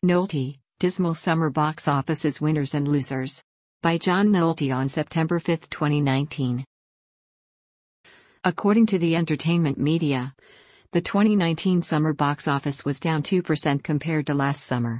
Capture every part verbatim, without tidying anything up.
Nolte, Dismal Summer Box Office's Winners and Losers. By John Nolte on September fifth, twenty nineteen. According to the entertainment media, the twenty nineteen summer box office was down two percent compared to last summer.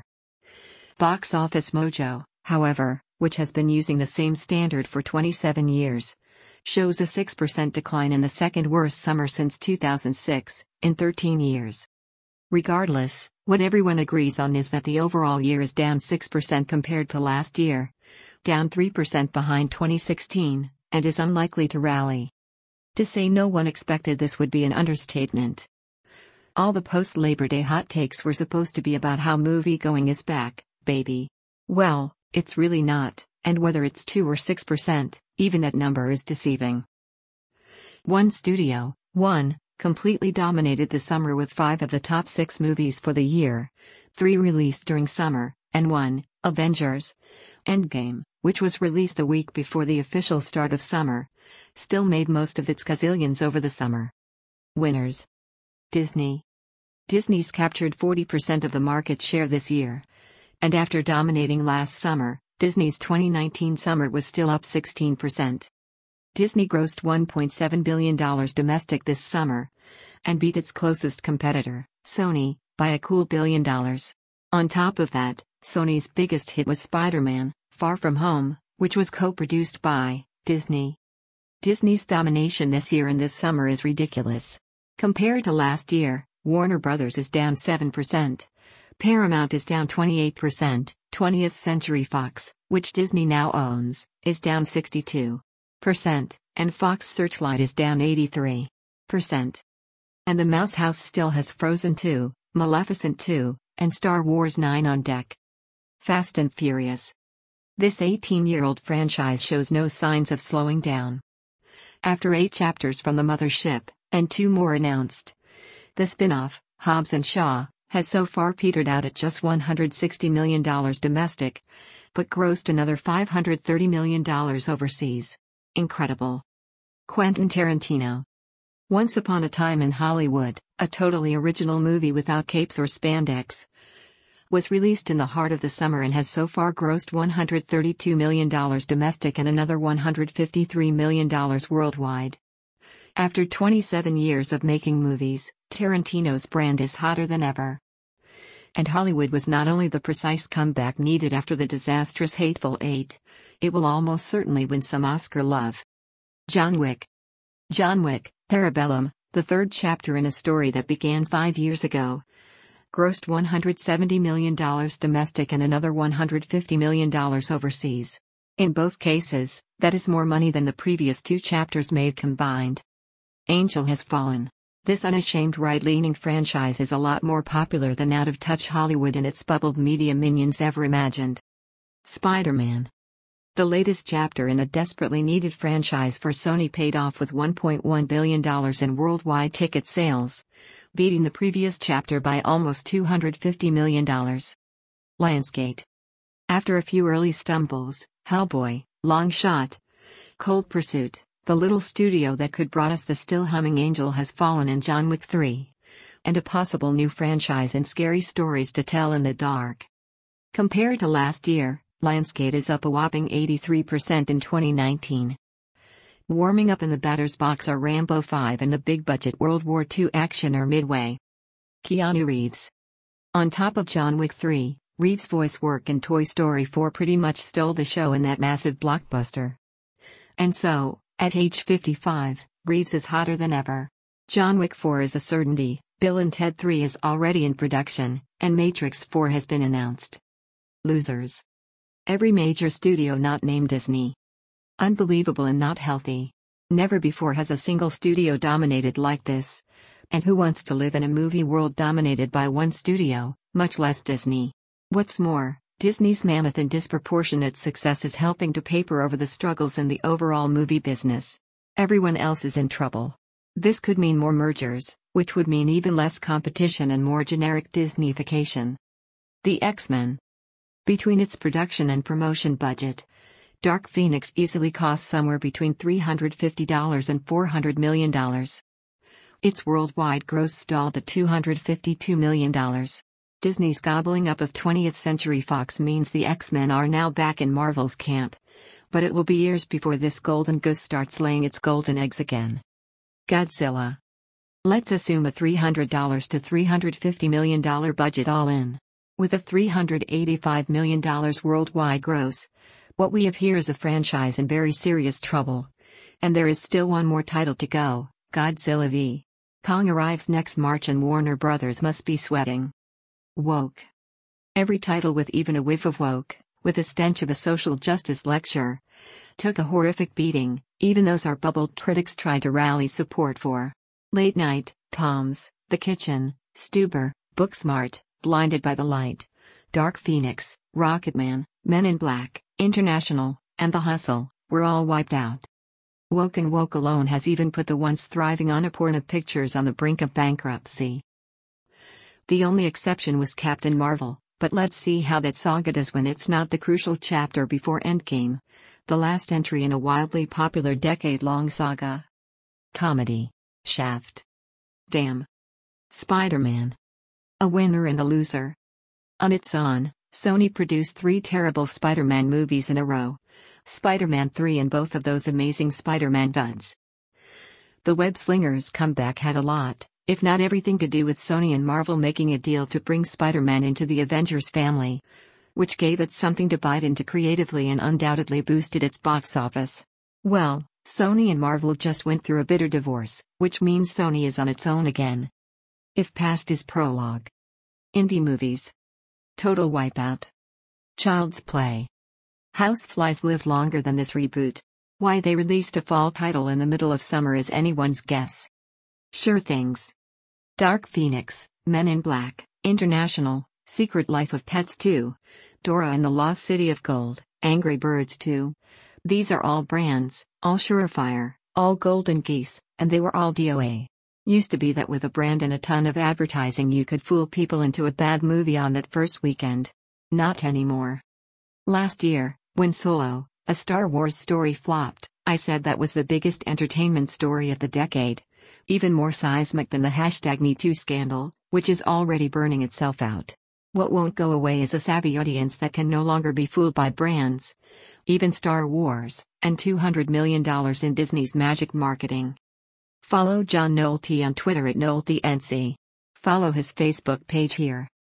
Box Office Mojo, however, which has been using the same standard for twenty-seven years, shows a six percent decline in the second worst summer since two thousand six, in thirteen years. Regardless, what everyone agrees on is that the overall year is down six percent compared to last year, down three percent behind twenty sixteen, and is unlikely to rally. To say no one expected this would be an understatement. All the post-Labor Day hot takes were supposed to be about how movie-going is back, baby. Well, it's really not, and whether it's two or six percent, even that number is deceiving. One studio, one, completely dominated the summer with five of the top six movies for the year, three released during summer, and one, Avengers Endgame, which was released a week before the official start of summer, still made most of its gazillions over the summer. Winners. Disney. Disney's captured forty percent of the market share this year. And after dominating last summer, Disney's twenty nineteen summer was still up sixteen percent. Disney grossed one point seven billion dollars domestic this summer, and beat its closest competitor, Sony, by a cool billion dollars. On top of that, Sony's biggest hit was Spider-Man: Far From Home, which was co-produced by Disney. Disney's domination this year and this summer is ridiculous. Compared to last year, Warner Brothers is down seven percent. Paramount is down twenty-eight percent, twentieth Century Fox, which Disney now owns, is down sixty-two percent, and Fox Searchlight is down eighty-three percent. And the Mouse House still has Frozen two, Maleficent two, and Star Wars nine on deck. Fast and Furious. This eighteen-year-old franchise shows no signs of slowing down. After eight chapters from the mothership, and two more announced, the spin-off, Hobbs and Shaw, has so far petered out at just one hundred sixty million dollars domestic, but grossed another five hundred thirty million dollars overseas. Incredible. Quentin Tarantino. Once Upon a Time in Hollywood, a totally original movie without capes or spandex, was released in the heart of the summer and has so far grossed one hundred thirty-two million dollars domestic and another one hundred fifty-three million dollars worldwide. After twenty-seven years of making movies, Tarantino's brand is hotter than ever. And Hollywood was not only the precise comeback needed after the disastrous Hateful Eight, it will almost certainly win some Oscar love. John Wick. John Wick, Parabellum, the third chapter in a story that began five years ago, grossed one hundred seventy million dollars domestic and another one hundred fifty million dollars overseas. In both cases, that is more money than the previous two chapters made combined. Angel Has Fallen. This unashamed right-leaning franchise is a lot more popular than out-of-touch Hollywood and its bubbled media minions ever imagined. Spider-Man. The latest chapter in a desperately needed franchise for Sony paid off with one point one billion dollars in worldwide ticket sales, beating the previous chapter by almost two hundred fifty million dollars. Lionsgate. After a few early stumbles, Hellboy, Long Shot, Cold Pursuit, the little studio that could brought us the still humming Angel Has Fallen and John Wick three, and a possible new franchise and scary stories to tell in the dark. Compared to last year, Lionsgate is up a whopping eighty-three percent in twenty nineteen. Warming up in the batter's box are Rambo five and the big-budget World War Two actioner Midway. Keanu Reeves. On top of John Wick three, Reeves' voice work in Toy Story four pretty much stole the show in that massive blockbuster. And so, at age fifty-five, Reeves is hotter than ever. John Wick four is a certainty, Bill and Ted three is already in production, and Matrix four has been announced. Losers. Every major studio not named Disney. Unbelievable and not healthy. Never before has a single studio dominated like this. And who wants to live in a movie world dominated by one studio, much less Disney? What's more, Disney's mammoth and disproportionate success is helping to paper over the struggles in the overall movie business. Everyone else is in trouble. This could mean more mergers, which would mean even less competition and more generic Disneyfication. The X-Men. Between its production and promotion budget, Dark Phoenix easily costs somewhere between three hundred fifty dollars and four hundred million dollars. Its worldwide gross stalled at two hundred fifty-two million dollars. Disney's gobbling up of twentieth Century Fox means the X-Men are now back in Marvel's camp. But it will be years before this golden goose starts laying its golden eggs again. Godzilla. Let's assume a three hundred to three hundred fifty million dollars budget all in. With a three hundred eighty-five million dollars worldwide gross, what we have here is a franchise in very serious trouble. And there is still one more title to go, Godzilla versus. Kong arrives next March and Warner Brothers must be sweating. Woke. Every title with even a whiff of woke, with the stench of a social justice lecture, took a horrific beating, even those our bubbled critics tried to rally support for. Late Night, Palms, The Kitchen, Stuber, Booksmart, Blinded by the Light, Dark Phoenix, Rocketman, Men in Black, International, and The Hustle, were all wiped out. Woke and Woke alone has even put the once thriving Annapurna Pictures on the brink of bankruptcy. The only exception was Captain Marvel, but let's see how that saga does when it's not the crucial chapter before Endgame, the last entry in a wildly popular decade-long saga. Comedy. Shaft. Damn. Spider-Man. A winner and a loser. On its own, Sony produced three terrible Spider-Man movies in a row. Spider-Man three and both of those amazing Spider-Man duds. The web-slingers comeback had a lot, if not everything, to do with Sony and Marvel making a deal to bring Spider-Man into the Avengers family, which gave it something to bite into creatively and undoubtedly boosted its box office. Well, Sony and Marvel just went through a bitter divorce, which means Sony is on its own again. If past is prologue. Indie movies. Total Wipeout. Child's Play. Houseflies live longer than this reboot. Why they released a fall title in the middle of summer is anyone's guess. Sure Things. Dark Phoenix, Men in Black, International, Secret Life of Pets two, Dora and the Lost City of Gold, Angry Birds two. These are all brands, all surefire, all golden geese, and they were all D O A. Used to be that with a brand and a ton of advertising you could fool people into a bad movie on that first weekend. Not anymore. Last year, when Solo, a Star Wars story flopped, I said that was the biggest entertainment story of the decade. Even more seismic than the hashtag MeToo scandal, which is already burning itself out. What won't go away is a savvy audience that can no longer be fooled by brands. Even Star Wars, and two hundred million dollars in Disney's magic marketing. Follow John Nolte on Twitter at NolteNC. Follow his Facebook page here.